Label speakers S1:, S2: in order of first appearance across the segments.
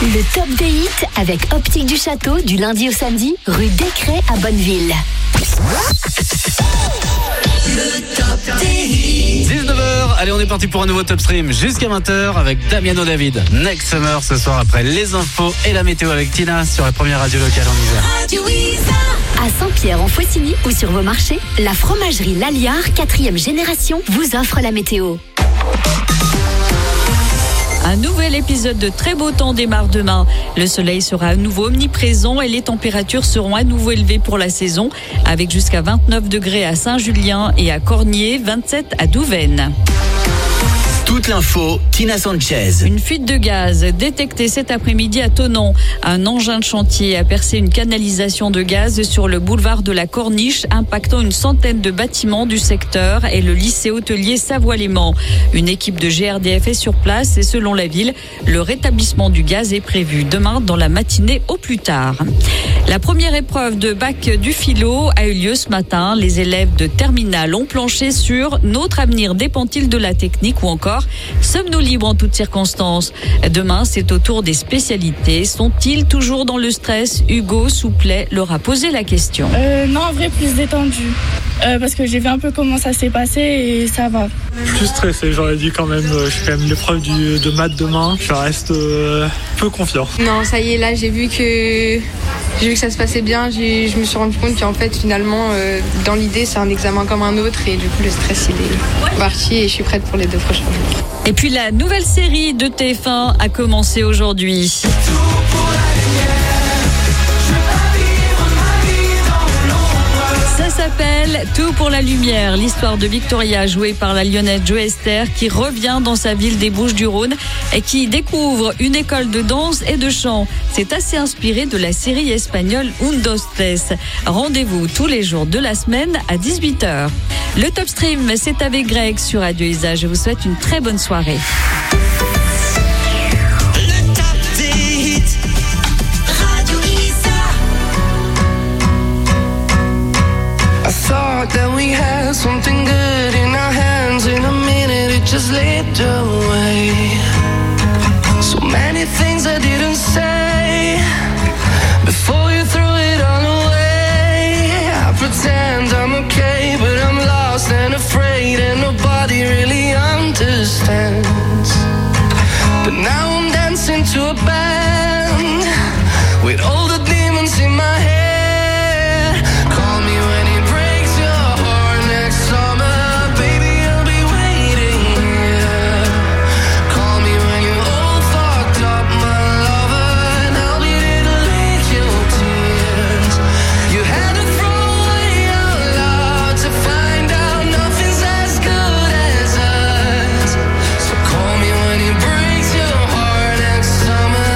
S1: Le top des hits avec Optique du Château du lundi au samedi, rue Descrets à Bonneville.
S2: Le top des hits.
S3: 19h, allez, on est parti pour un nouveau top stream jusqu'à 20h avec Damiano David. Next Summer ce soir après les infos et la météo avec Tina sur la première radio locale en Isère.
S2: Radio Isère.
S1: À Saint-Pierre-en-Faucigny ou sur vos marchés, la fromagerie Laliard 4e génération vous offre la météo.
S4: Un nouvel épisode de très beau temps démarre demain. Le soleil sera à nouveau omniprésent et les températures seront à nouveau élevées pour la saison, avec jusqu'à 29 degrés à Saint-Julien et à Cornier, 27 à Douvaine.
S5: Toute l'info, Tina Sanchez.
S4: Une fuite de gaz détectée cet après-midi à Thonon. Un engin de chantier a percé une canalisation de gaz sur le boulevard de la Corniche, impactant une centaine de bâtiments du secteur et le lycée hôtelier Savoie-Léman. Une équipe de GRDF est sur place et selon la ville, le rétablissement du gaz est prévu demain dans la matinée au plus tard. La première épreuve de bac du philo a eu lieu ce matin. Les élèves de terminale ont planché sur notre avenir dépend-il de la technique ou encore sommes-nous libres en toutes circonstances? Demain, c'est au tour des spécialités. Sont-ils toujours dans le stress? Hugo Souplet leur a posé la question.
S6: Non, en vrai, plus détendu. Parce que j'ai vu un peu comment ça s'est passé et ça va.
S7: Plus stressé, j'aurais dit quand même. Je fais quand même l'épreuve de maths demain. Je reste peu confiant.
S8: Non, ça y est, là, j'ai vu que ça se passait bien. Je me suis rendu compte qu'en fait, finalement, dans l'idée, c'est un examen comme un autre. Et du coup, le stress, il est parti et je suis prête pour les 2 prochains jours.
S4: Et puis, la nouvelle série de TF1 a commencé aujourd'hui. Ça s'appelle Tout pour la lumière, l'histoire de Victoria jouée par la lyonnaise Jo Esther qui revient dans sa ville des Bouches-du-Rhône et qui découvre une école de danse et de chant. C'est assez inspiré de la série espagnole Un, dos, tres. Rendez-vous tous les jours de la semaine à 18h. Le Top Stream, c'est avec Greg sur Radio Isère. Je vous souhaite une très bonne soirée.
S2: Le top des hits. Radio Isère.
S9: I thought that we had something good in our hands. In a minute it just slipped away. So many things I didn't say before you threw it all away. I pretend I'm okay, but I'm lost and afraid, and nobody really understands. But now I'm dancing to a band with all the demons in my head. Call me when it breaks your heart next summer, baby, I'll be waiting here. Call me when you're all fucked up, my lover, and I'll be there to lick your tears. You had to throw away your love to find out nothing's as good as us. So call me when it breaks your heart next summer.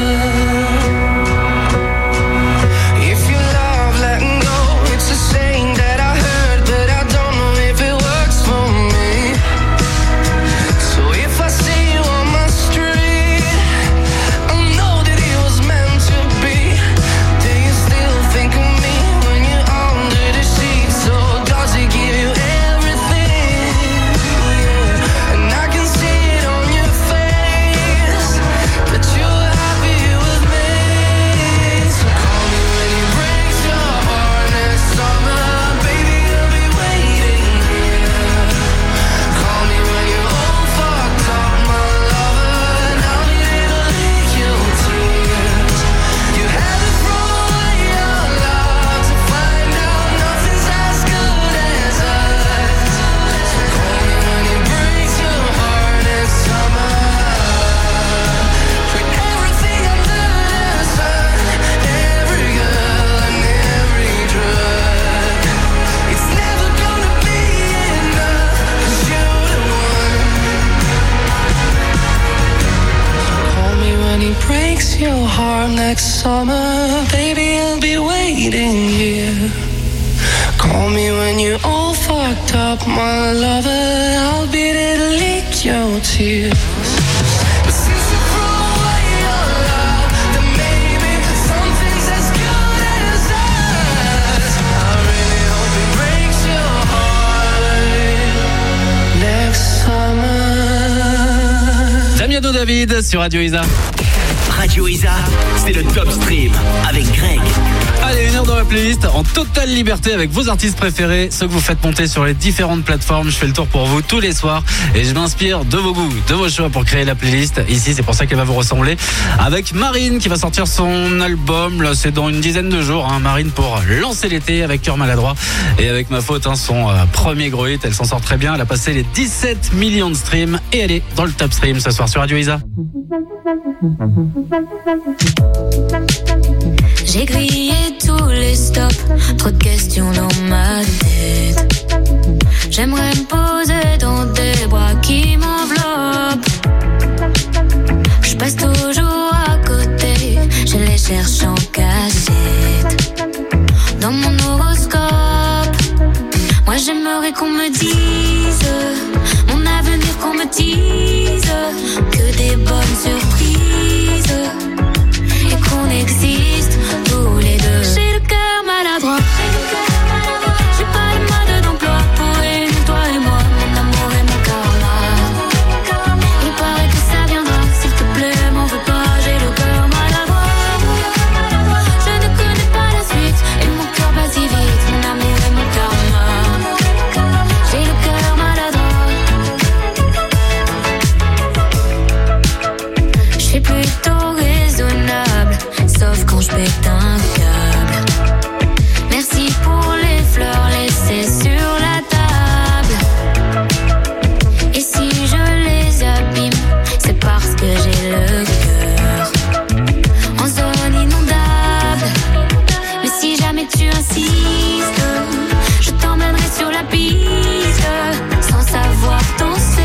S9: If you love letting go, it's a saying that I heard, but I don't know if it works for me. So if I see you on my street, I know that it was meant to be. Do you still think of me when you're under the sheets? So does it give you everything? Yeah. And I can see it on your face that you're happy with me. So call me when it breaks your heart next summer, baby, I'll be waiting here. Call me when you're all fucked up, my lover, and I'll be there to lick your tears. You had to throw away your love to find out nothing's as good as us. So call me when it breaks your heart next summer. Put everything under the sun, every girl and every drug. It's never gonna be enough, 'cause you're the one. Call me when he breaks your heart next summer, baby, I'll be waiting here. Call me when you're all fucked up, my lover, I'll be there to lick your tears. But since you threw away your love, then maybe something's as good as us. I really hope it breaks your heart next summer.
S3: Damiano No David sur Radio Isa.
S5: Radio Isa, c'est le Top Stream avec Greg.
S3: Allez, 1 heure dans la playlist en totale liberté avec vos artistes préférés, ceux que vous faites monter sur les différentes plateformes. Je fais le tour pour vous tous les soirs et je m'inspire de vos goûts, de vos choix pour créer la playlist. Ici, c'est pour ça qu'elle va vous ressembler avec Marine qui va sortir son album. Là, c'est dans une dizaine de jours. Marine pour lancer l'été avec Cœur Maladroit et avec Ma Faute, son premier gros hit. Elle s'en sort très bien. Elle a passé les 17 millions de streams et elle est dans le Top Stream ce soir sur Radio Isa.
S10: J'ai grillé tous les stops, trop de questions dans ma tête. J'aimerais me poser dans des bras qui m'enveloppent. Je passe toujours à côté, je les cherche en cachette. Dans mon horoscope, moi j'aimerais qu'on me dise mon avenir, qu'on me dise que des bonnes surprises et qu'on existe tous les deux. J'ai le cœur maladroit, j'ai pas le mode d'emploi pour réunir toi et moi, mon amour et mon karma. Il paraît que ça viendra, s'il te plaît, m'en veux pas, j'ai le cœur maladroit. Je ne connais pas la suite et mon cœur bat si vite, mon amour et mon karma. J'ai le cœur maladroit. Je suis plutôt raisonnable, sauf quand je pète un câble. Merci pour les fleurs laissées sur la table. Et si je les abîme, c'est parce que j'ai le cœur en zone inondable. Mais si jamais tu insistes, je t'emmènerai sur la piste, sans savoir danser.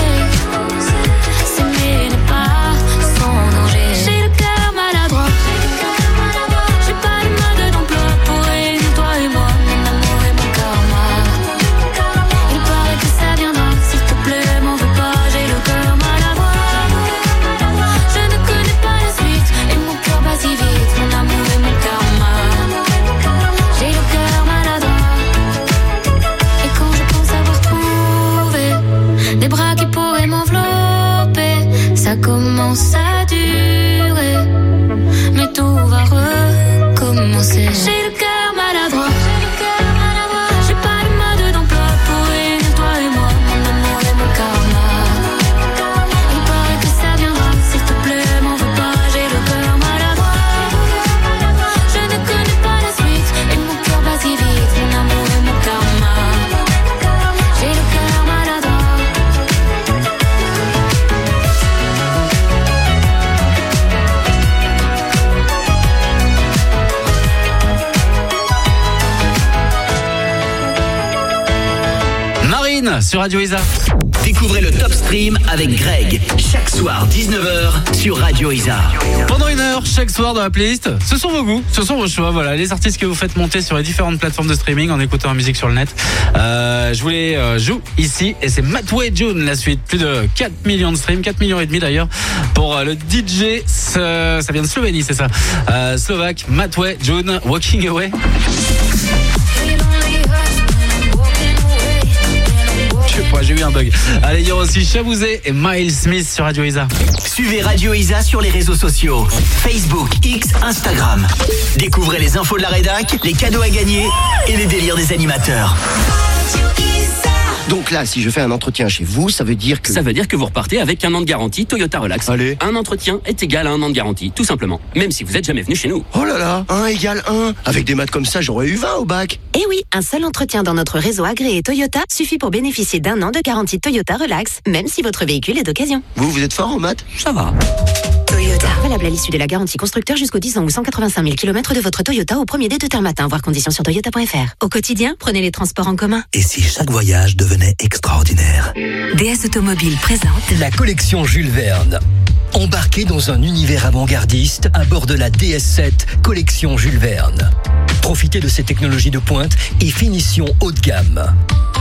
S10: S'aimer n'est pas sans danger. J'ai le cœur maladroit, j'ai pas le mode d'emploi pour réunir toi et moi, mon amour et mon karma. Il paraît que ça viendra, s'il te plaît, m'en veux pas, j'ai le cœur maladroit. Je ne connais pas la suite et mon cœur bat si vite, mon amour et mon karma. J'ai le cœur maladroit. Et quand je pense avoir trouvé des bras qui pourraient m'envelopper, ça commence à durer, mais tout va recommencer. J'ai le cœur maladroit, j'ai pas le mode d'emploi pour réunir toi et moi, mon amour et mon karma. Il paraît que ça viendra, s'il te plaît, m'en veux pas, j'ai le cœur maladroit. Je ne connais pas la suite et mon cœur bat si vite, mon amour et mon karma. J'ai le cœur maladroit.
S3: Marine sur Radio Isa.
S5: Découvrez le Top Stream avec Greg. Chaque soir, 19h sur Radio Isa.
S3: Pendant 1 heure, chaque soir dans la playlist, ce sont vos goûts, ce sont vos choix. Voilà, les artistes que vous faites monter sur les différentes plateformes de streaming en écoutant la musique sur le net. Je vous les joue ici et c'est Matway June la suite. Plus de 4 millions de streams, 4 millions et demi d'ailleurs pour le DJ. Ça vient de Slovénie, c'est ça. Slovaque, Matway June, Walking Away. Je sais pas, j'ai eu un bug. Allez, il y aura aussi Chabouzé et Miles Smith sur Radio Isa.
S5: Suivez Radio Isa sur les réseaux sociaux. Facebook, X, Instagram. Découvrez les infos de la rédac, les cadeaux à gagner et les délires des animateurs.
S11: Donc là, si je fais un entretien chez vous, ça veut dire que...
S12: Ça veut dire que vous repartez avec 1 an de garantie Toyota Relax.
S11: Allez.
S12: Un entretien est égal à 1 an de garantie, tout simplement. Même si vous n'êtes jamais venu chez nous.
S11: Oh là là, 1 égale 1. Avec des maths comme ça, j'aurais eu 20 au bac.
S13: Eh oui, un seul entretien dans notre réseau agréé Toyota suffit pour bénéficier d'1 an de garantie Toyota Relax, même si votre véhicule est d'occasion.
S11: Vous êtes fort en maths?
S12: Ça va.
S13: Toyota. Valable à l'issue de la garantie constructeur jusqu'au 10 ans ou 185 000 km de votre Toyota au premier dé de terre matin. Voir conditions sur toyota.fr. Au quotidien, prenez les transports en commun.
S5: Et si chaque voyage devenait extraordinaire?
S13: DS Automobile présente
S14: la collection Jules Verne. Embarquez dans un univers avant-gardiste à bord de la DS7 collection Jules Verne. Profitez de ces technologies de pointe et finitions haut de gamme.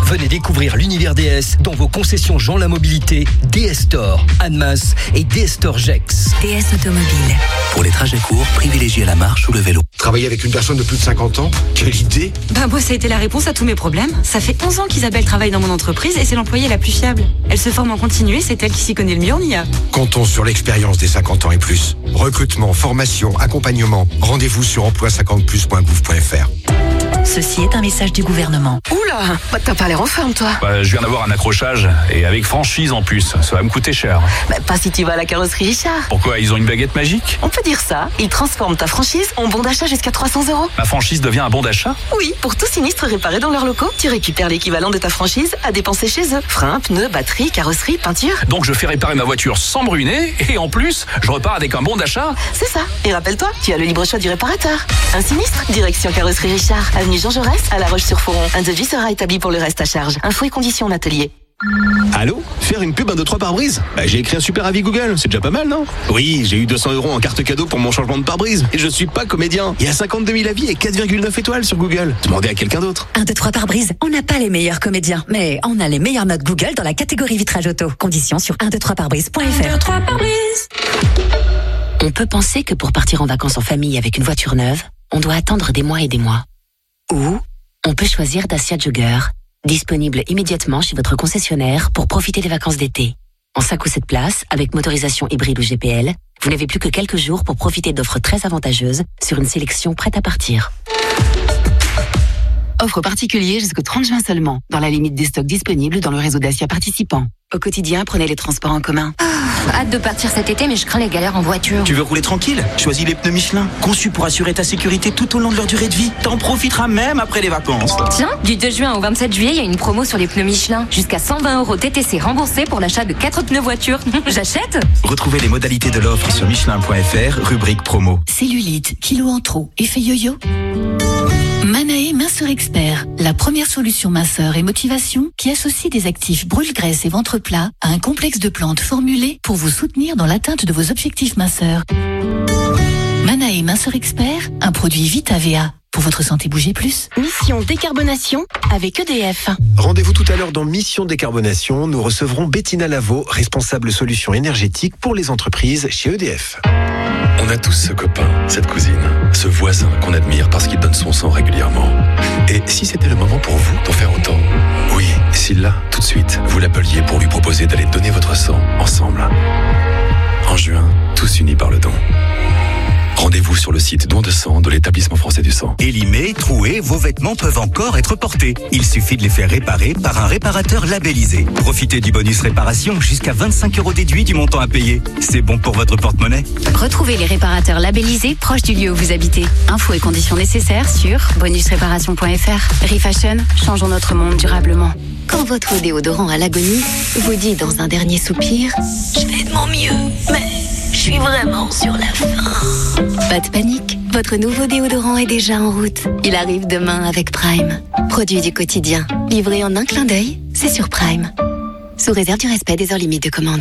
S14: Venez découvrir l'univers DS dans vos concessions Jean La Mobilité, DS Store, Annemasse et DS Store Gex.
S15: DS Automobile.
S16: Pour les trajets courts, privilégiez la marche ou le vélo.
S17: Travailler avec une personne de plus de 50 ans? Quelle idée!
S15: Moi, ça a été la réponse à tous mes problèmes. Ça fait 11 ans qu'Isabelle travaille dans mon entreprise et c'est l'employée la plus fiable. Elle se forme en continu et c'est elle qui s'y connaît le mieux en IA.
S17: Comptons sur l'expérience des 50 ans et plus. Recrutement, formation, accompagnement. Rendez-vous sur emploi50plus.gouv.fr.
S15: Ceci est un message du gouvernement.
S18: Oula, t'as pas l'air en forme, toi.
S19: Je viens d'avoir un accrochage et avec franchise en plus. Ça va me coûter cher.
S18: Pas si tu vas à la carrosserie Richard.
S19: Pourquoi? Ils ont une baguette magique?
S18: On peut dire ça. Ils transforment ta franchise en bon d'achat jusqu'à 300 €.
S19: Ma franchise devient un bon d'achat?
S18: Oui, pour tout sinistre réparé dans leurs locaux, tu récupères l'équivalent de ta franchise à dépenser chez eux. Freins, pneus, batterie, carrosserie, peinture.
S19: Donc je fais réparer ma voiture sans me ruiner et en plus, je repars avec un bon d'achat?
S18: C'est ça. Et rappelle-toi, tu as le libre choix du réparateur. Un sinistre, direction carrosserie Richard, avenue Jean Jaurès, à La Roche-sur-Foron. Un devis sera établi pour le reste à charge. Infos et conditions en atelier.
S11: Allô? Faire une pub 1, 2, 3 pare-brise? J'ai écrit un super avis Google, c'est déjà pas mal, non? Oui, j'ai eu 200 € en carte cadeau pour mon changement de pare-brise. Et je suis pas comédien. Il y a 52 000 avis et 4,9 étoiles sur Google. Demandez à quelqu'un d'autre.
S15: 1, 2, 3 pare-brise. On n'a pas les meilleurs comédiens, mais on a les meilleures notes Google dans la catégorie vitrage auto. Conditions sur 123pare-brise.fr. 1, 2, 3 pare-brise.
S13: On peut penser que pour partir en vacances en famille avec une voiture neuve, on doit attendre des mois et des mois. Ou on peut choisir Dacia Jogger, disponible immédiatement chez votre concessionnaire pour profiter des vacances d'été. En 5 ou 7 places, avec motorisation hybride ou GPL, vous n'avez plus que quelques jours pour profiter d'offres très avantageuses sur une sélection prête à partir. Offre particulière jusqu'au 30 juin seulement, dans la limite des stocks disponibles dans le réseau Dacia participant. Au quotidien, prenez les transports en commun.
S1: Hâte de partir cet été, mais je crains les galères en voiture.
S5: Tu veux rouler tranquille? Choisis les pneus Michelin, conçus pour assurer ta sécurité tout au long de leur durée de vie. T'en profiteras même après les vacances.
S1: Tiens, du 2 juin au 27 juillet, il y a une promo sur les pneus Michelin. Jusqu'à 120 € TTC remboursés pour l'achat de 4 pneus voiture. J'achète?
S5: Retrouvez les modalités de l'offre sur michelin.fr, rubrique promo.
S15: Cellulite, kilos en trop, effet yo-yo. Manae Minceur Expert, la première solution minceur et motivation qui associe des actifs brûle-graisse et ventre plat à un complexe de plantes formulées pour vous soutenir dans l'atteinte de vos objectifs minceurs. Manae Minceur Expert, un produit Vita-VA. Pour votre santé, bougez plus.
S13: Mission décarbonation avec EDF.
S20: Rendez-vous tout à l'heure dans Mission décarbonation. Nous recevrons Bettina Lavaux, responsable solutions énergétiques pour les entreprises chez EDF.
S21: On a tous ce copain, cette cousine, ce voisin qu'on admire parce qu'il donne son sang régulièrement. Et si c'était le moment pour vous d'en faire autant? Oui, si là, tout de suite, vous l'appeliez pour lui proposer d'aller donner votre sang ensemble. En juin, tous unis par le don. Rendez-vous sur le site don de sang de l'Établissement français du sang.
S22: Élimés, troués, vos vêtements peuvent encore être portés. Il suffit de les faire réparer par un réparateur labellisé. Profitez du bonus réparation, jusqu'à 25 € déduit du montant à payer. C'est bon pour votre porte-monnaie.
S1: Retrouvez les réparateurs labellisés proches du lieu où vous habitez. Infos et conditions nécessaires sur bonusréparation.fr. Refashion, changeons notre monde durablement.
S13: Quand votre déodorant à l'agonie vous dit dans un dernier soupir « Je fais de mon mieux, mais je suis vraiment sur la fin ». Pas de panique, votre nouveau déodorant est déjà en route. Il arrive demain avec Prime. Produit du quotidien, livré en un clin d'œil, c'est sur Prime. Sous réserve du respect des heures limites de commande.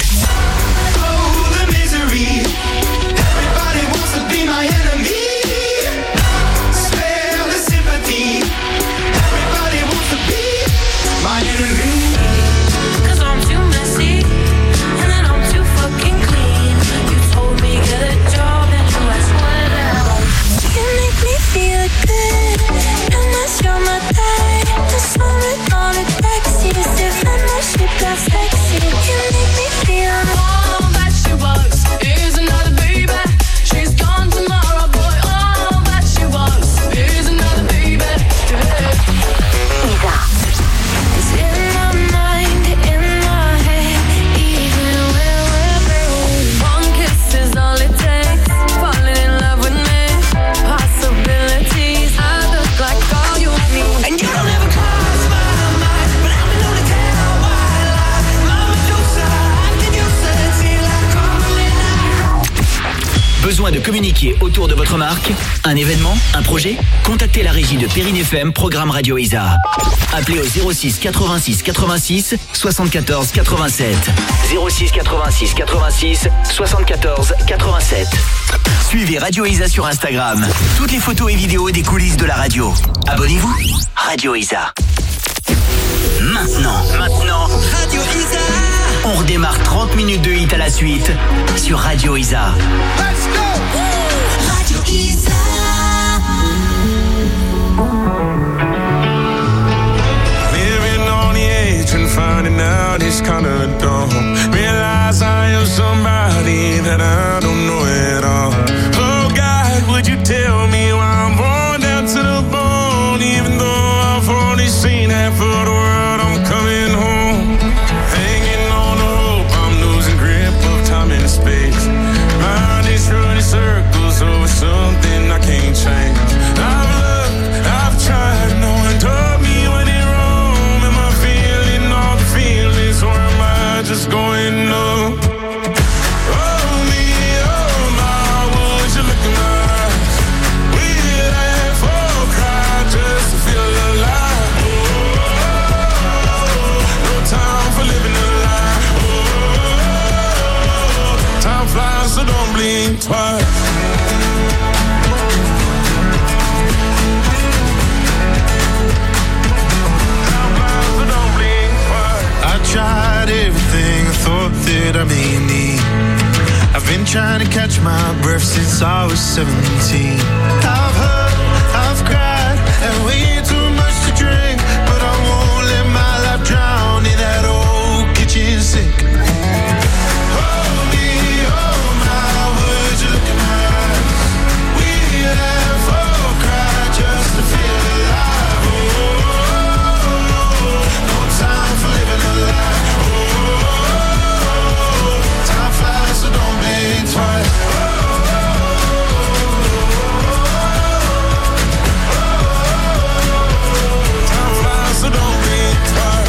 S5: Besoin de communiquer autour de votre marque? Un événement? Un projet? Contactez la régie de Perrine FM, programme Radio Isa. Appelez au 06 86 86 74 87. 06 86 86 74 87. Suivez Radio Isa sur Instagram. Toutes les photos et vidéos des coulisses de la radio. Abonnez-vous. Radio Isa. maintenant.
S2: Radio Isa.
S5: On redémarre 30 minutes de hit à la suite sur Radio Isa.
S2: Let's go. Radio Isa.
S9: Living on the edge and finding out it's kinda dumb. Realize I am somebody that I don't know at all. Oh God, would you tell me why I'm born down to the bone? Even though I've only seen half of the world, I'm coming home. Hanging on the hope, I'm losing grip of time and space. Mind is running circles over something I can't change. I've looked, I've tried, no one told me when it wrong. Am I feeling all the feelings, or am I just going up? Oh me, oh my, would you look in my eyes? We laugh or cry just to feel alive. No time for living a lie. Time flies, so don't blink twice.
S6: I tried everything I thought that I may need. I've been trying to catch my breath since I was 17. I've hurt, I've cried, and way too much to drink, but I won't let my life drown in that old kitchen sink. Oh me, oh my, would you look in my eyes? We laugh or cry just to feel alive. No time for living a lie. Time flies, so don't blink twice. Time flies, so don't blink twice.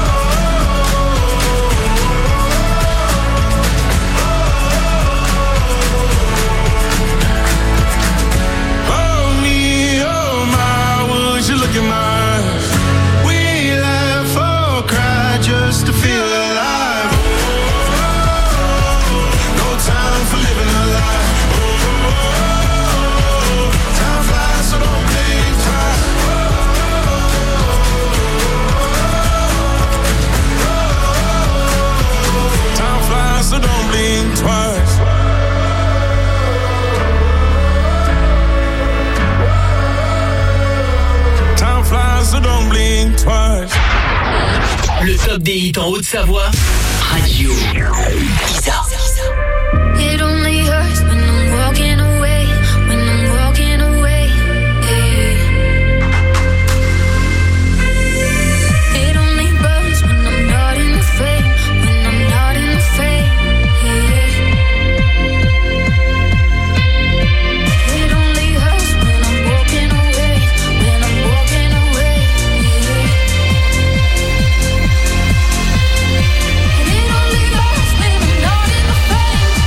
S6: Oh me, oh my, would you look in my eyes? We laugh or cry just to feel alive. No time for living a lie. Time flies, so don't blink twice. Time flies, so don't blink twice. Time flies, so don't blink twice.
S5: Le top des hits en Haute-Savoie, Radio Isa.
S10: It only hurts when I'm walking away, when I'm walking away. Yeah. It only burns when I'm not in the frame, when I'm not in the frame. Yeah. It only hurts when I'm walking away, when I'm walking away. Yeah. It only hurts when I'm not in the frame.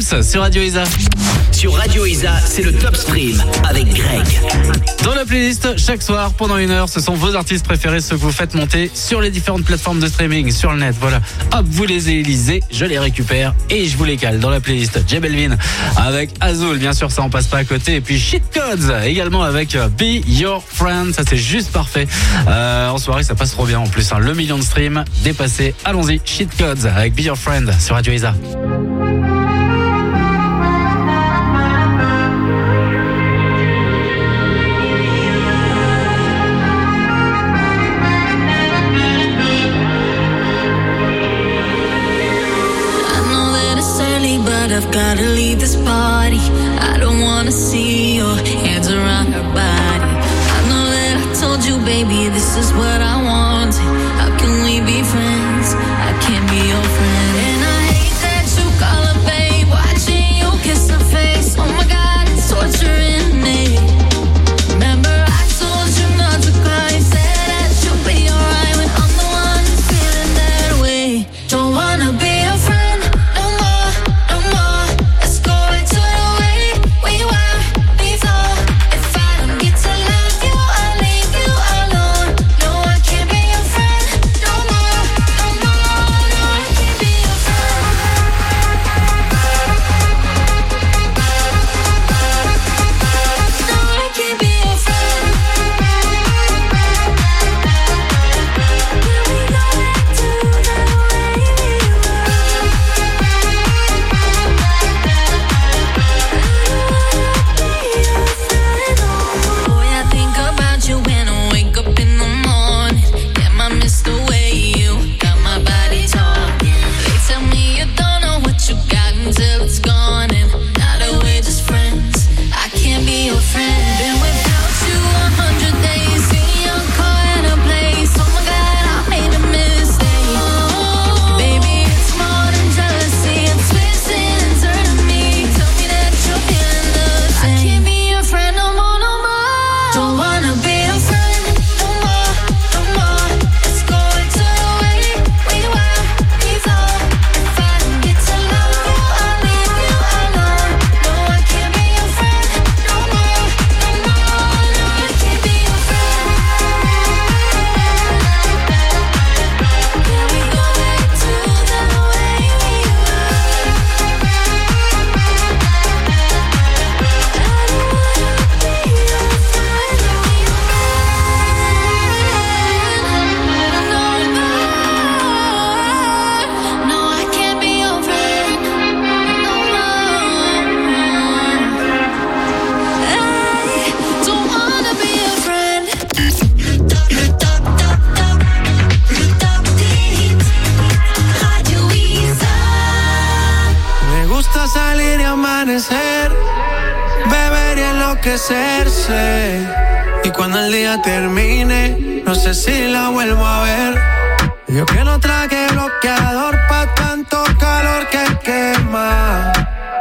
S3: Dance sur Radio Isa.
S5: Sur Radio Isa, c'est le Top Stream avec Greg.
S3: Dans la playlist, chaque soir, pendant 1 heure, ce sont vos artistes préférés, ceux que vous faites monter sur les différentes plateformes de streaming, sur le net. Voilà. Hop, vous les élisez, je les récupère et je vous les cale dans la playlist. J Balvin avec Azul, bien sûr, ça en passe pas à côté. Et puis Shit Codes également avec Be Your Friend. Ça, c'est juste parfait. En soirée, ça passe trop bien en plus. Le million de streams dépassé. Allons-y, Shit Codes avec Be Your Friend sur Radio Isa.
S10: I've gotta leave this party. I don't wanna see your hands around her body. I know that I told you, baby, this is what I want. How can we be friends? I can't be your friend. And I hate that you call her babe, watching you kiss her face. Oh my God, it's torturing me. Remember I told you not to cry, said that you'll be alright when I'm the one who's feeling that way. Don't wanna be a friend.
S7: Y cuando el día termine, no sé si la vuelvo a ver. Yo que no traje bloqueador pa' tanto calor que quema.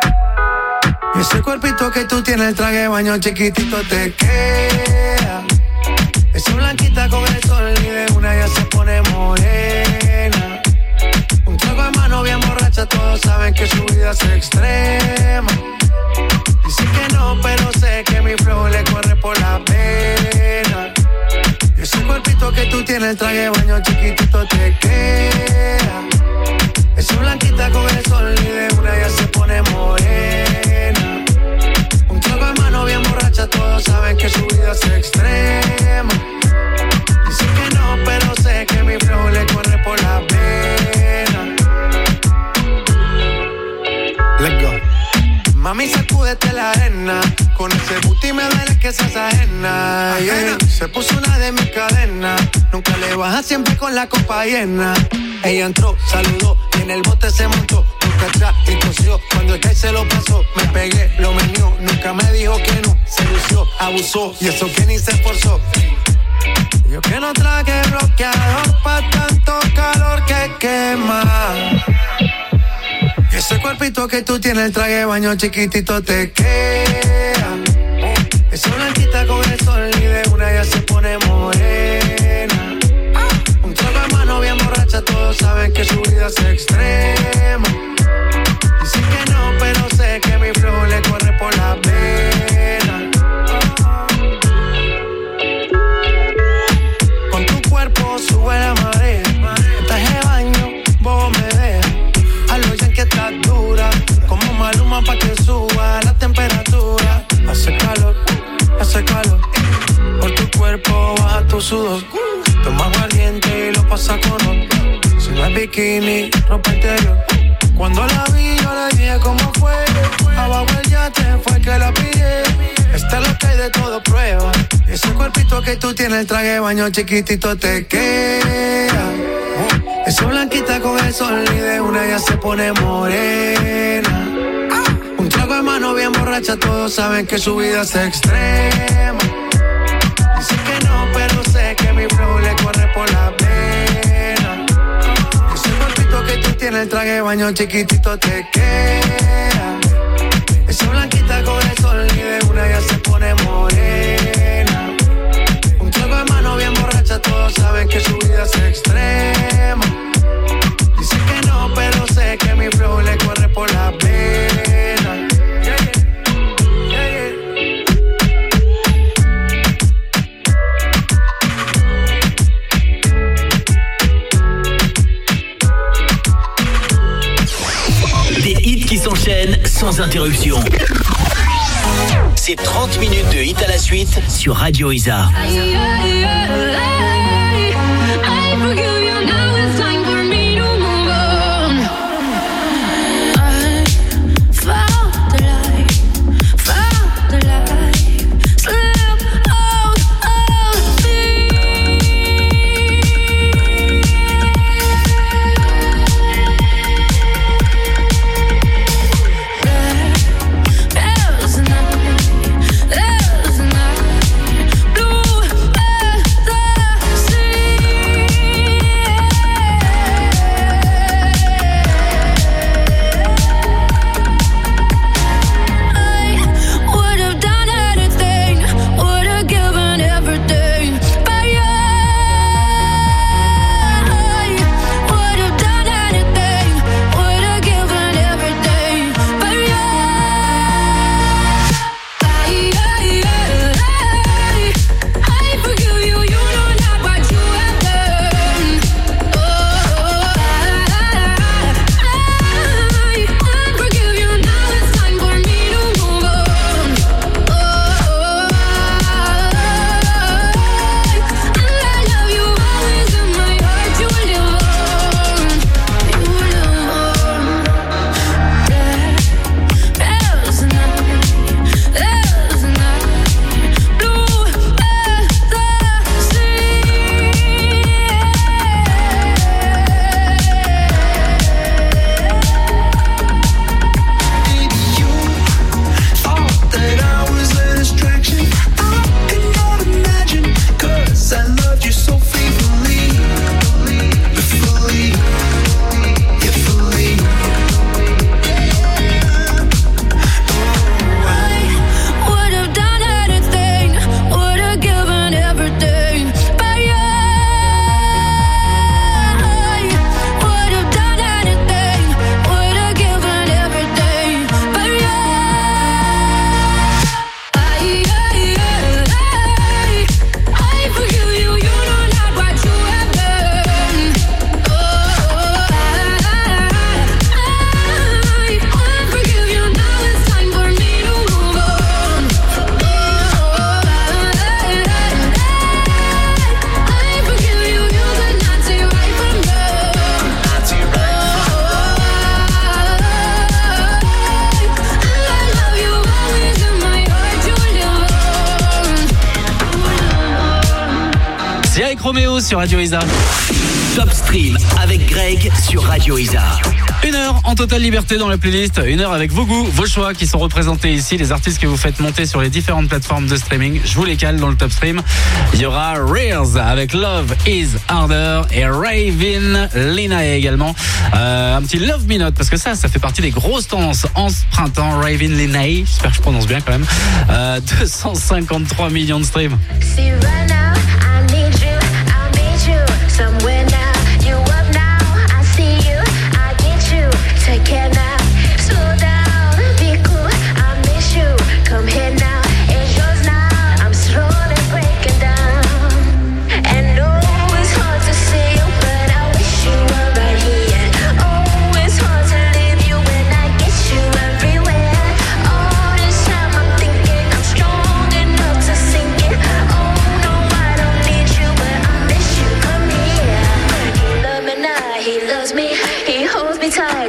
S7: Y ese cuerpito que tú tienes, el traje de baño chiquitito te queda. Esa blanquita con el sol y de una ya se pone morena. Un trago de mano bien borracha, todos saben que su vida es extrema. Dice que no, pero sé que mi flow le corre por la pena. Ese cuerpito que tú tienes, el traje de baño chiquitito te queda. Esa blanquita con el sol y de una ya se pone morena. Un trago de mano bien borracha, todos saben que su vida es extrema. Dice que no, pero sé que mi flow le corre por la pena. Let's go. Mami, sacúdete la arena. Con ese booty me duele que seas ajena. Yeah. Se puso una de mis cadenas. Nunca le baja, siempre con la copa llena. Ella entró, saludó y en el bote se montó. Nunca atrás y tosió. Cuando el que se lo pasó, me pegué, lo menió. Nunca me dijo que no. Se lució, abusó y eso que ni se esforzó. Yo que no traje bloqueador pa' tanto calor que quema. Ese cuerpito que tú tienes, el traje de baño chiquitito te queda. Esa blanquita con el sol y de una ya se pone morena. Un trago de mano bien borracha, todos saben que su vida es extrema. Dicen que no, pero sé tu sudor. Toma aguardiente y lo pasa con otro. Si no es bikini, ropa interior. Cuando la vi, yo le dije cómo fue. Abajo el yate fue que la pillé. Esta es lo que hay de todo prueba. Ese cuerpito que tú tienes, el traje de baño chiquitito te queda. Esa blanquita con el sol y de una ya se pone morena. Un trago de mano bien borracha, todos saben que su vida es extrema. Dice que no, pero sé que mi flow le corre por la pena. Ese cuerpito que tú tienes, el traje de baño chiquitito te queda. Esa blanquita con el sol y de una ya se pone morena. Un trago de mano bien borracha, todos saben que su vida es extrema. Dice que no, pero sé que mi flow le corre por la pena.
S5: Des hits qui s'enchaînent sans interruption. C'est 30 minutes de hits à la suite sur Radio Isa.
S3: Roméo sur Radio Isa.
S5: Top Stream avec Greg sur Radio Isa.
S3: 1 heure en totale liberté dans la playlist. 1 heure avec vos goûts, vos choix qui sont représentés ici, les artistes que vous faites monter sur les différentes plateformes de streaming. Je vous les cale dans le Top Stream. Il y aura Rears avec Love is Harder et Raven Linae également. Un petit Love Me Not parce que ça fait partie des grosses tendances en ce printemps. Raven Linae, j'espère que je prononce bien quand même. 253 millions de streams.
S10: Somewhere now, you up now, I see you, I get you, together, slow down, be cool, I miss you, come here now, it's yours now, I'm slowly breaking down, and no, it's hard to see you, but I wish you were right here, oh, it's hard to leave you when I get you everywhere, all this time I'm thinking I'm strong enough to sink it, oh no, I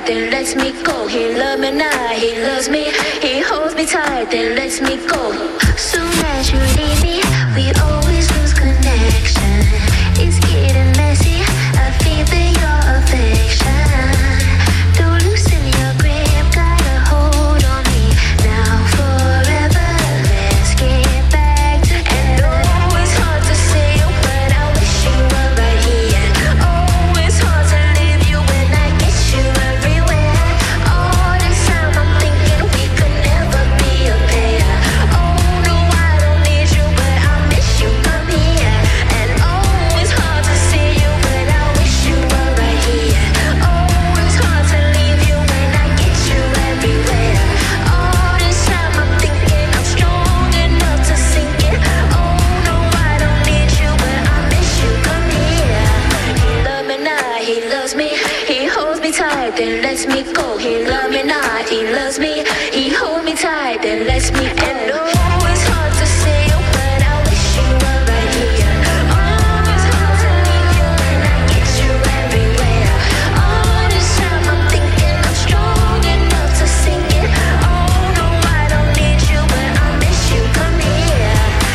S10: then lets me go. He loves me now, he loves me. He holds me tight, then lets me go. Soon as you leave me, we always lose connection. It's getting messy, I feel your affection. Don't loosen your grip, got a hold on me. Now forever, let's get back together. Oh, it's hard to say it, but I wish you were right here. Oh, it's hard to leave you when I get you everywhere. All this time I'm thinking we could never be a pair. Oh no, I don't need you, but I miss you, come here. And oh, it's hard to see you, but I wish you were right here. Oh, it's hard to leave you when I get you everywhere. All this time I'm thinking I'm strong enough to sink it. Oh no, I don't need you, but I miss you, come here. He loves me now, he loves me. He holds me tight, then lets me go. He loves me now, he loves me. He holds me tight, then lets me go. And oh, it's hard to say it, but I wish you were right here. Oh, it's hard to leave you when I get you everywhere. All this time I'm thinking I'm strong enough to sink it. Oh no, I don't need you, but I miss you, come here.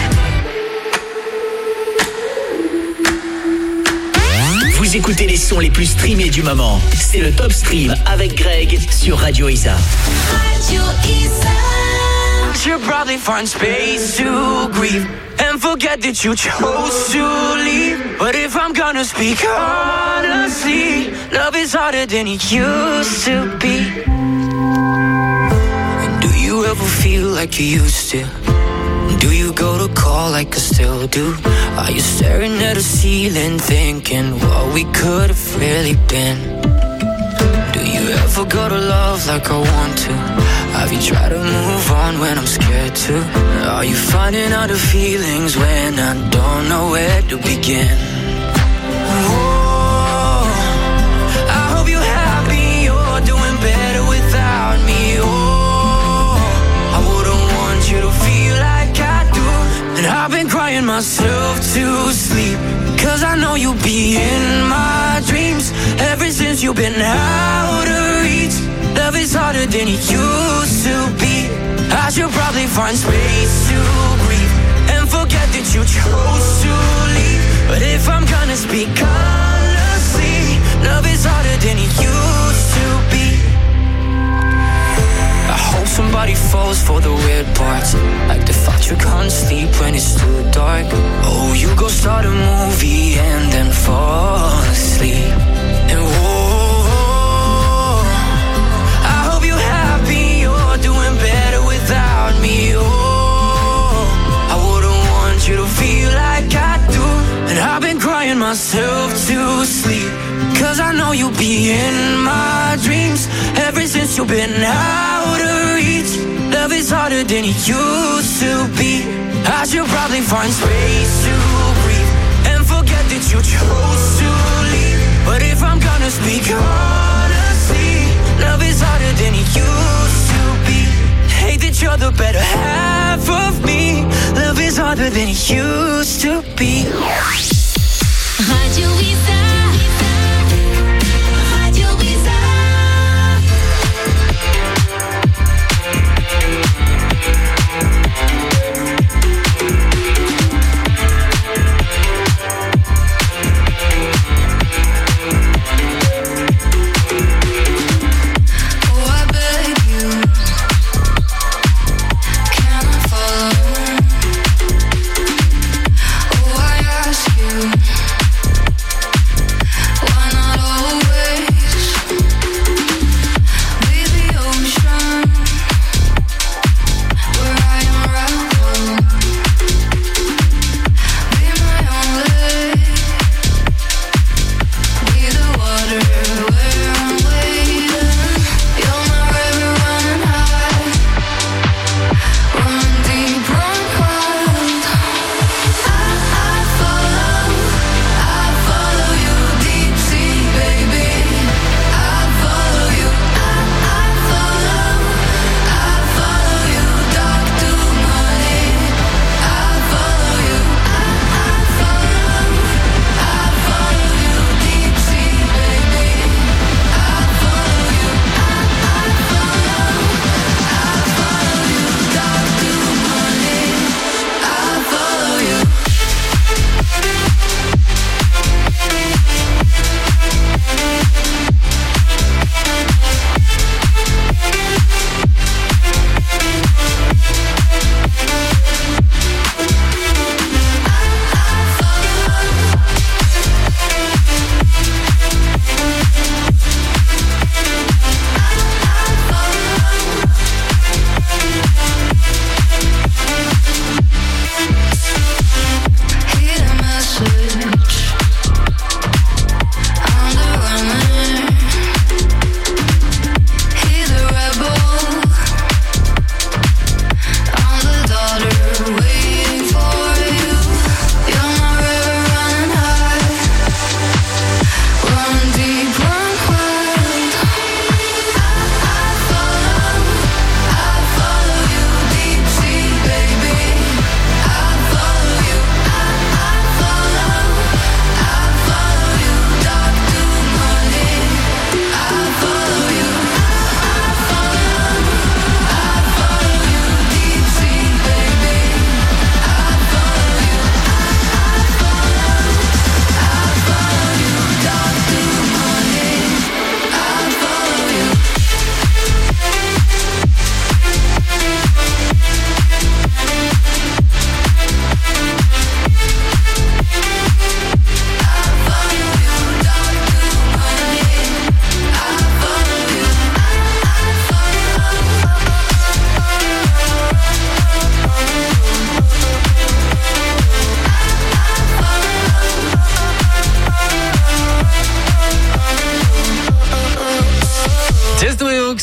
S5: Vous écoutez les sons les plus streamés du moment. C'est le Top Stream avec Greg sur Radio Isa.
S2: Radio Isa.
S7: You'll probably find space to grieve and forget that you chose to leave. But if I'm gonna speak honestly, love is harder than it used to be. And do you ever feel like you used to? Do you go to call like I still do? Are you staring at a ceiling thinking what we could have really been? Do you ever go to love like I want to? Have you tried to move on when I'm scared to? Are you finding out the feelings when I don't know where to begin? Oh, I hope you're happy, you're doing better without me. Oh, I wouldn't want you to feel like I do. And I've been crying myself to sleep, cause I know you'll be in my dreams. Ever since you've been out of reach, love is harder than it used to be. I should probably find space to breathe and forget that you chose to leave. But if I'm gonna speak honestly, love is harder than it used to be. I hope somebody falls for the weird parts, like the fact you can't sleep when it's too dark. Oh, you go start a movie and then fall asleep. And whoa, I hope you're happy, you're doing better without me. Oh, I wouldn't want you to feel like I do. And I've been crying myself to sleep, cause I know you'll be in my dreams. Ever since you've been out of reach, love is harder than it used to be. I should probably find space to breathe and forget that you chose to leave. But if I'm gonna speak honestly, love is harder than it used to be. Hate that you're the better half of me. Love is harder than it used to be.
S10: Radio Isa. Radio Isa.
S9: Ask you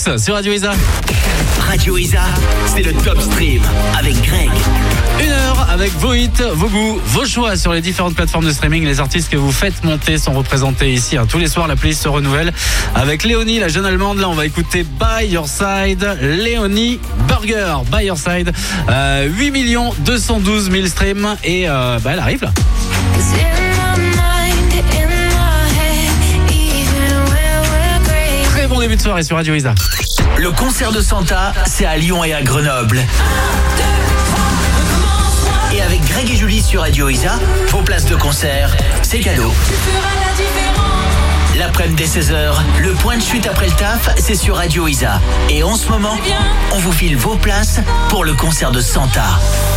S3: Box sur Radio Isa.
S5: Radio Isa, c'est le Top Stream avec Greg.
S3: 1 heure avec vos hits, vos goûts, vos choix sur les différentes plateformes de streaming. Les artistes que vous faites monter sont représentés ici. Tous les soirs, la playlist se renouvelle avec Léonie, la jeune allemande. Là, on va écouter By Your Side, Léonie Burger. By Your Side, 8 212 000 streams et elle arrive là. Très bon début de soirée sur Radio Isa.
S5: Le concert de Santa, c'est à Lyon et à Grenoble. Et avec Greg et Julie sur Radio Isa, vos places de concert, c'est cadeau. L'après-midi dès 16h, le point de chute après le taf, c'est sur Radio Isa. Et en ce moment, on vous file vos places pour le concert de Santa.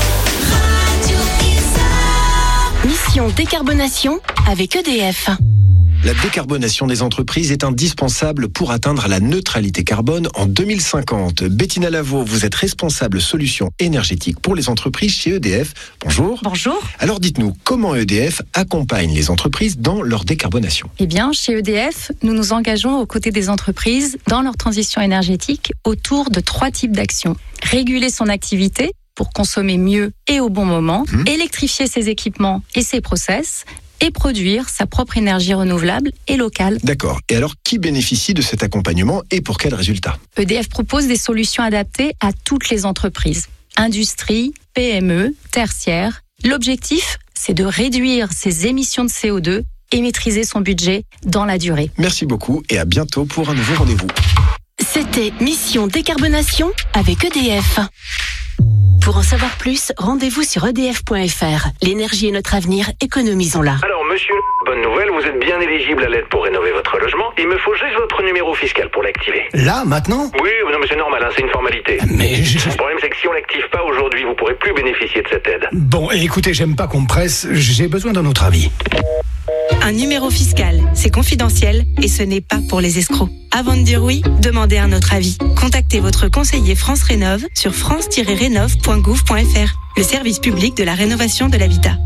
S13: Mission décarbonation avec EDF.
S20: La décarbonation des entreprises est indispensable pour atteindre la neutralité carbone en 2050. Bettina Lavaux, vous êtes responsable solutions énergétiques pour les entreprises chez EDF. Bonjour.
S4: Bonjour.
S20: Alors dites-nous, comment EDF accompagne les entreprises dans leur décarbonation ?
S4: Eh bien, chez EDF, nous nous engageons aux côtés des entreprises dans leur transition énergétique autour de 3 types d'actions. Réguler son activité pour consommer mieux et au bon moment, électrifier ses équipements et ses process, et produire sa propre énergie renouvelable et locale.
S20: D'accord. Et alors, qui bénéficie de cet accompagnement et pour quels résultats ?
S4: EDF propose des solutions adaptées à toutes les entreprises, industrie, PME, tertiaire. L'objectif, c'est de réduire ses émissions de CO2 et maîtriser son budget dans la durée.
S20: Merci beaucoup et à bientôt pour un nouveau rendez-vous.
S13: C'était Mission décarbonation avec EDF. Pour en savoir plus, rendez-vous sur edf.fr. L'énergie est notre avenir, économisons-la.
S8: Alors monsieur, bonne nouvelle, vous êtes bien éligible à l'aide pour rénover votre logement. Il me faut juste votre numéro fiscal pour l'activer.
S23: Là, maintenant ?
S8: Oui, non mais c'est normal, c'est une formalité.
S23: Mais
S8: Le problème c'est que si on l'active pas aujourd'hui, vous pourrez plus bénéficier de cette aide.
S23: Bon, écoutez, j'aime pas qu'on me presse, j'ai besoin d'un autre avis.
S24: Un numéro fiscal, c'est confidentiel et ce n'est pas pour les escrocs. Avant de dire oui, demandez un autre avis. Contactez votre conseiller France Rénov sur france-rénov.gouv.fr, le service public de la rénovation de l'habitat.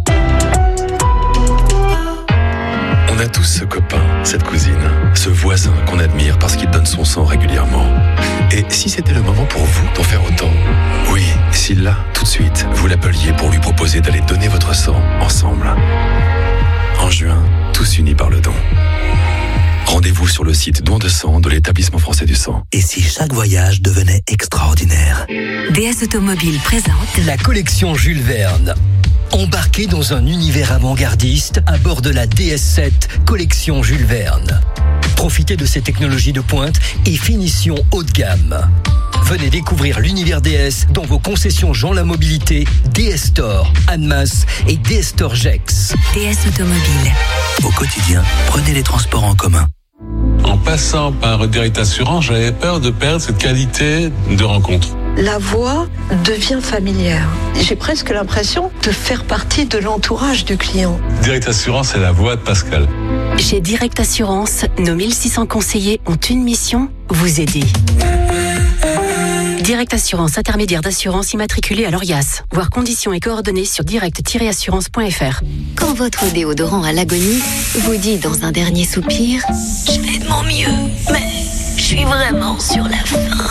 S21: On a tous ce copain, cette cousine, ce voisin qu'on admire parce qu'il donne son sang régulièrement. Et si c'était le moment pour vous d'en faire autant ? Oui, si là, tout de suite, vous l'appeliez pour lui proposer d'aller donner votre sang ensemble. En juin, tous unis par le don. Rendez-vous sur le site Don de sang de l'Établissement français du sang.
S16: Et si chaque voyage devenait extraordinaire ?
S1: DS Automobile présente
S14: la collection Jules Verne. Embarquez dans un univers avant-gardiste à bord de la DS7 collection Jules Verne. Profitez de ces technologies de pointe et finition haut de gamme. Venez découvrir l'univers DS dans vos concessions Jean La Mobilité, DS Store, Annemasse et DS Store Gex.
S1: DS Automobile.
S16: Au quotidien, prenez les transports en commun.
S25: En passant par Direct Assurance, j'avais peur de perdre cette qualité de rencontre.
S26: La voix devient familière. J'ai presque l'impression de faire partie de l'entourage du client.
S25: Direct Assurance, c'est la voix de Pascal.
S13: Chez Direct Assurance, nos 1600 conseillers ont une mission, vous aider. Direct Assurance, intermédiaire d'assurance immatriculée à l'ORIAS. Voir conditions et coordonnées sur direct-assurance.fr.
S1: Quand votre déodorant à l'agonie vous dit dans un dernier soupir « Je fais de mon mieux, mais je suis vraiment sur la fin ».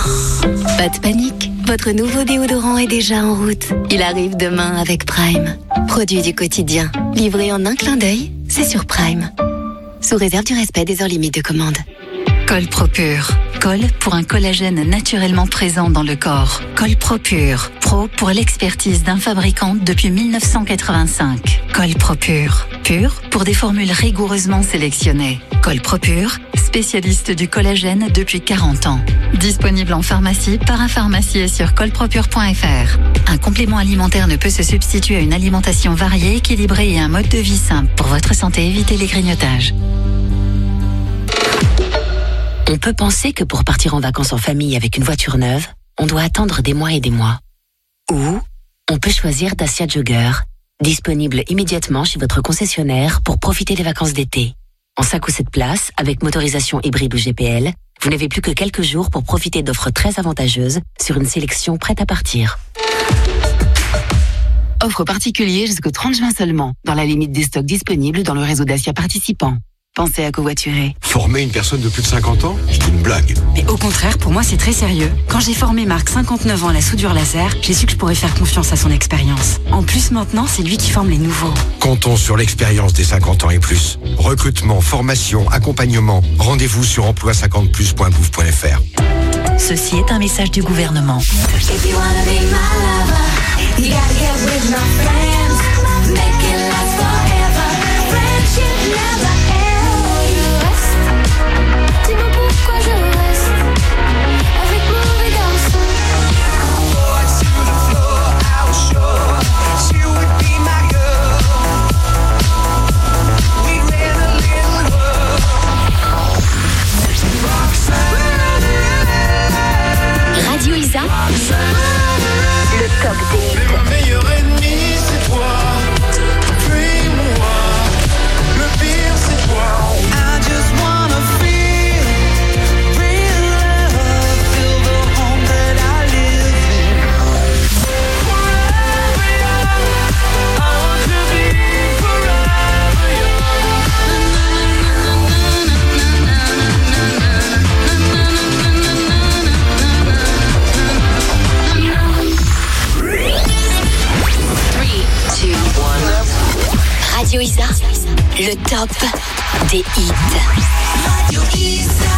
S1: Pas de panique, votre nouveau déodorant est déjà en route. Il arrive demain avec Prime. Produit du quotidien, livré en un clin d'œil, c'est sur Prime. Sous réserve du respect des heures limites de commande. Col Propure. Col pour un collagène naturellement présent dans le corps. Col Propure. Pro pour l'expertise d'un fabricant depuis 1985. Col Propure. Pur pour des formules rigoureusement sélectionnées. Col Propure, spécialiste du collagène depuis 40 ans. Disponible en pharmacie, parapharmacie et sur colpropure.fr. Un complément alimentaire ne peut se substituer à une alimentation variée, équilibrée et un mode de vie simple. Pour votre santé, évitez les grignotages.
S13: On peut penser que pour partir en vacances en famille avec une voiture neuve, on doit attendre des mois et des mois. Ou on peut choisir Dacia Jogger, disponible immédiatement chez votre concessionnaire pour profiter des vacances d'été. En 5 ou 7 places, avec motorisation hybride ou GPL, vous n'avez plus que quelques jours pour profiter d'offres très avantageuses sur une sélection prête à partir.
S27: Offre particulière jusqu'au 30 juin seulement, dans la limite des stocks disponibles dans le réseau Dacia participant.
S13: pensez à covoiturer.
S11: Former une personne de plus de 50 ans, c'est une blague.
S12: Mais au contraire, pour moi, c'est très sérieux. Quand j'ai formé Marc, 59 ans, à la soudure laser, j'ai su que je pourrais faire confiance à son expérience. En plus, maintenant, c'est lui qui forme les nouveaux.
S11: Comptons sur l'expérience des 50 ans et plus. Recrutement, formation, accompagnement. Rendez-vous sur emploi50plus.gouv.fr.
S15: Ceci est un message du gouvernement.
S2: If you wanna be my lover, you gotta get with my friends. Make it last forever. Friendship never ends. Dis-moi pourquoi je reste avec mauvais garçon.
S9: To the floor, I was sure she would be my girl. We ran a little world.
S1: Radio Isa, le top des hits.
S6: Ma meilleure ennemie, c'est toi. Puis moi, le pire, c'est toi.
S9: I just wanna feel real love, feel the home that I live in. Forever young, I want to be forever
S1: Radio Isa, le top des hits.
S2: Radio Isa.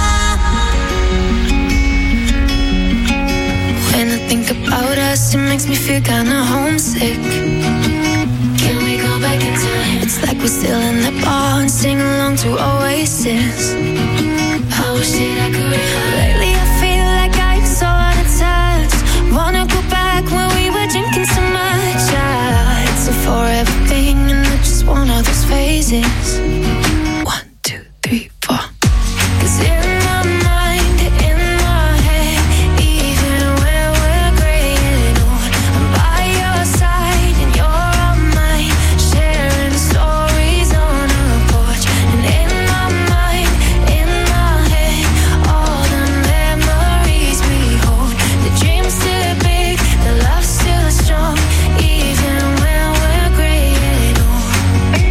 S10: When I think about us, it makes me feel kinda homesick. Can we go back in time? It's like we're still in the bar and sing along to Oasis. I wish that I could. Lately I feel like I'm so out of touch. Wanna go back when we were drinking so much. It's a forever thing and it's just one of those phases. 1, 2, 3, 4. 'Cause in my mind, in my head, even when we're graying old, I'm by your side and you're on mine, sharing stories on a porch. And in my mind, in my head, all the memories we hold. The dreams still big, the love still strong, even when we're graying old.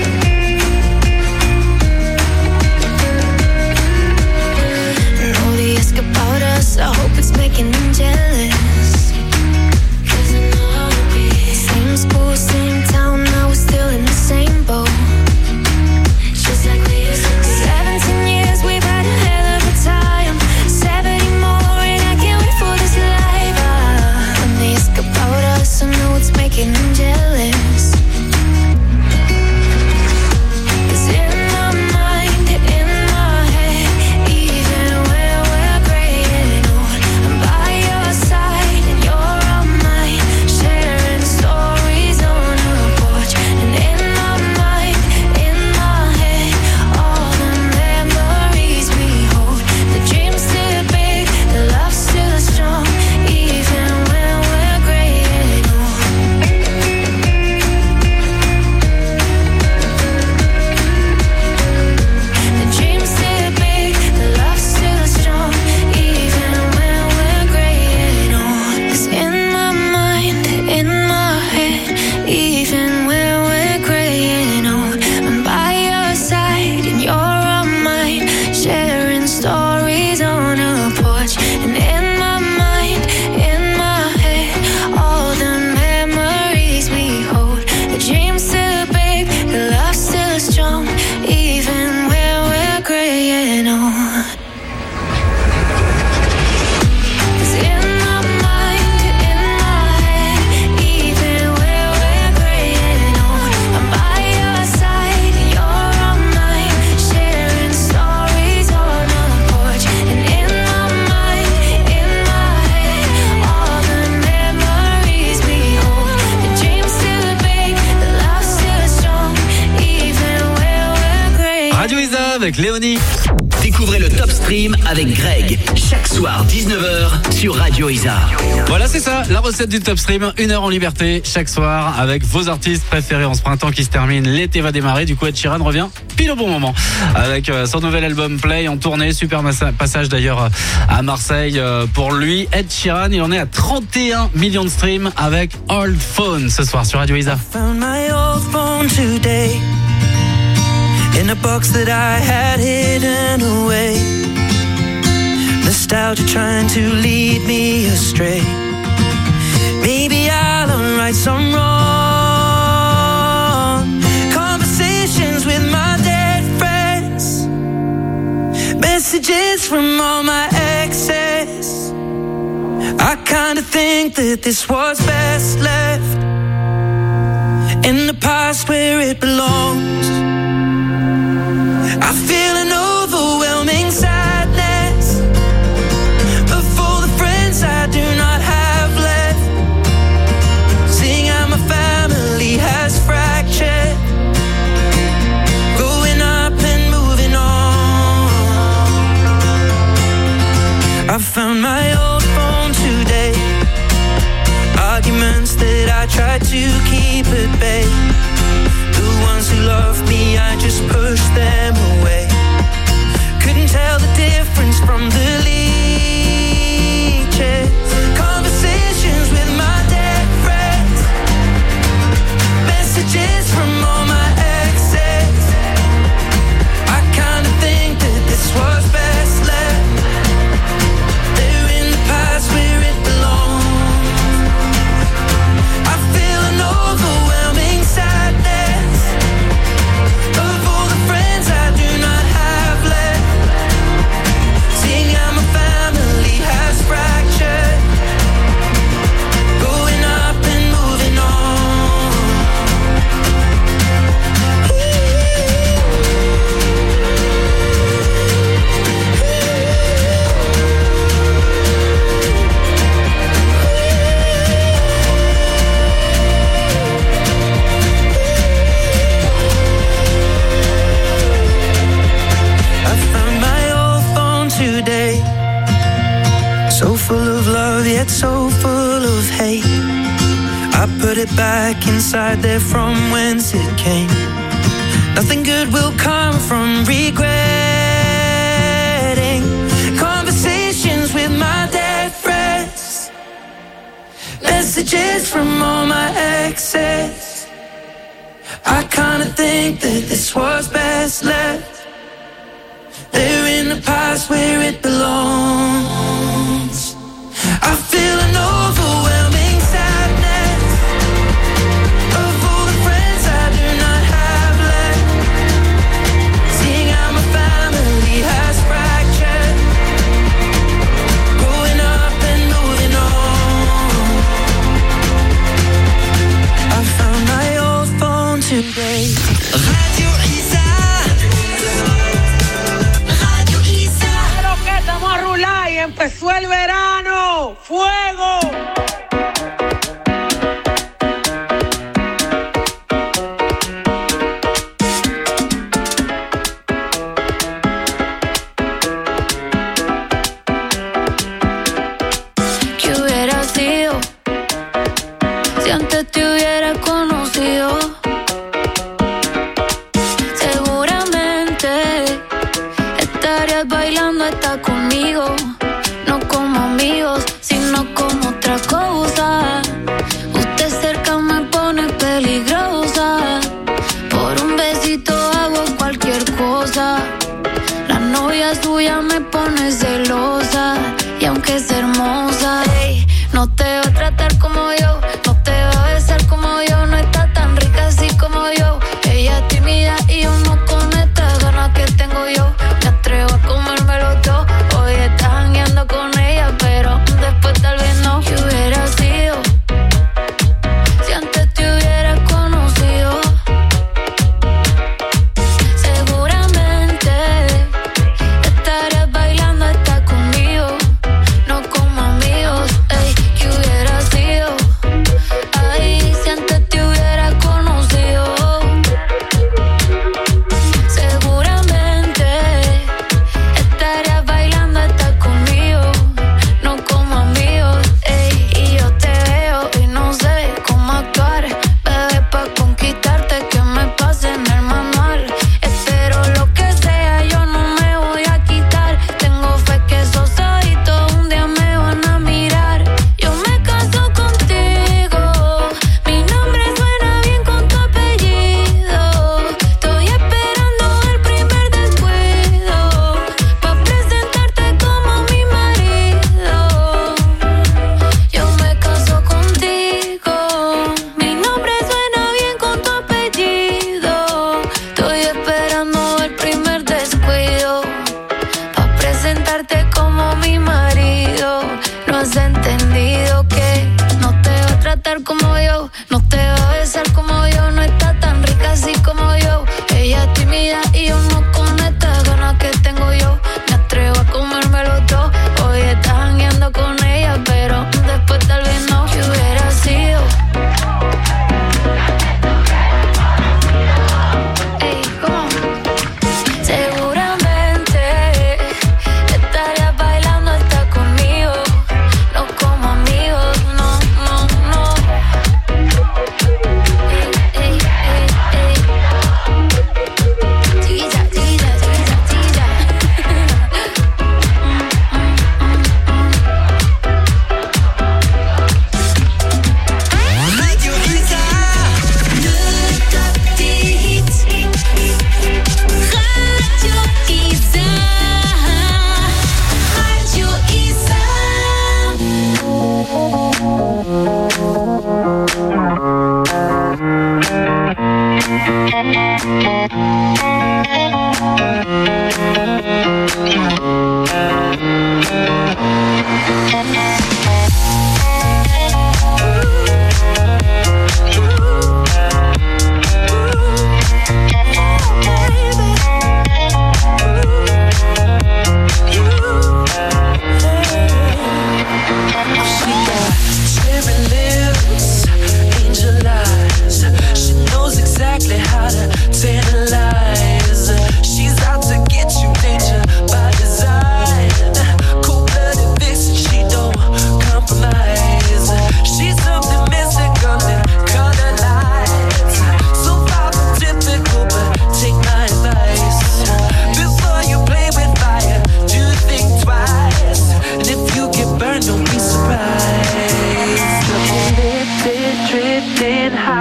S10: And all the ask about us, I hope it's making them jealous. 'Cause I know how it be. Same school, same town, now we're still in the same boat. Just like we used to be. 17 years, we've had a hell of a time. 70 more, and I can't wait for this life. When they ask about us, I know it's making them jealous. 'Cause in my mind, in my head, even when we're graying old, I'm by your side and you're on mine, sharing stories on a porch. And in my mind, in my head, all the memories we hold. The dreams still big, the love still strong, even when we're graying old. The dreams still big, the love still strong, even when we're graying old. 'Cause in my mind, in my head, even when we're graying old, I'm by your side and you're on mine, sharing stories on a porch. And in my mind, in my head, all the memories we hold. The dreams still big, the love still strong, even when we're graying old. 'Cause in my mind, in my head, even when we're graying old, I'm by your side and you're on mine, sharing stories on a porch. And in my mind, in my head, all the memories we hold. The dreams still big, the love still strong, even when we're graying.
S3: Radio Isa avec Léonie.
S5: Découvrez le Top Stream avec Greg, chaque soir 19h sur Radio Isa.
S3: Voilà, c'est ça, la recette du Top Stream. 1 heure en liberté chaque soir avec vos artistes préférés en ce printemps qui se termine. L'été va démarrer. Du coup, Ed Sheeran revient pile au bon moment avec son nouvel album Play en tournée. Super passage d'ailleurs à Marseille pour lui. Ed Sheeran, il en est à 31 millions de streams avec Old Phone ce soir sur Radio Isa.
S9: Found my old phone today. in a box that I had hidden away. Nostalgia trying to lead me astray. Maybe I'll unwrite some wrong conversations with my dead friends, messages from all my exes. I kinda think that this was best left in the past where it belongs. I feel an overwhelming sadness of all the friends I do not have left, seeing how my family has fractured, growing up and moving on. I found my old phone today, arguments that I tried to keep at bay. The ones who love me, I just pushed them away. Couldn't tell the difference from the leeches. Conversations with my dead friends, messages from all my exes. I kinda think that this was best left there in the past where it belongs. I feel an overwhelming sadness of all the friends I do not have left, seeing how my family has fractured, growing up and moving on. I found my old phone today, so full of love yet so full of hate. I put it back inside there from whence it came. Nothing good will come from regretting conversations with my dead friends, messages from all my exes. I kinda think that this was best left there in the past where it belongs. I feel an overwhelming sadness of all the friends I do not have left, seeing how my family has fractured, growing up and moving on. I found my old phone today. Radio Isa. Radio Isa.
S4: Pero que estamos a rular y empezó el verano. ¡Fuego!
S10: ¿Qué hubiera sido si antes te hubiera conocido? Seguramente estarías bailando hasta conmigo, no como amigos, sino como otra cosa. Usted cerca me pone peligrosa, por un besito hago cualquier cosa. La novia suya me pone celosa, y aunque es hermosa, ey, no te va a tratar como yo, no te va a besar como yo, no está tan rica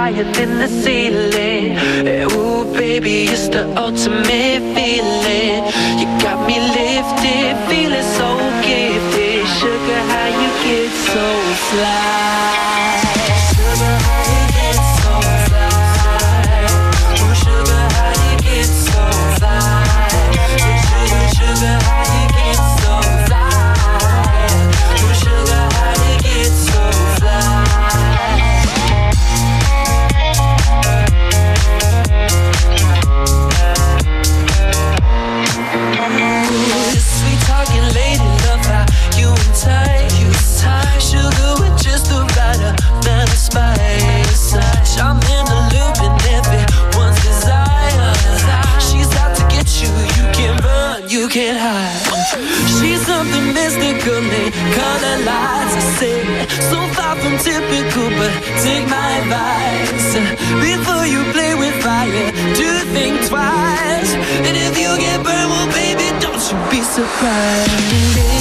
S9: higher than the ceiling. Ooh, baby, it's the ultimate feeling. You got me lifted, feeling so gifted. Sugar, how you get so fly? Sugar, how you get so fly? Ooh, sugar, how you get so fly? Sugar, how you get so fly? Ooh, sugar, how you get so fly? Sweet talking lady, love how you entice. Sugar with just the right amount of spice. I'm in the loop and everyone's desire. She's out to get you, you can't run, you can't hide. She's something mystical, they color lights. I say, so far from typical, but take my advice. Before you play with fire, do think twice. And if you get burned, well baby, don't you be surprised.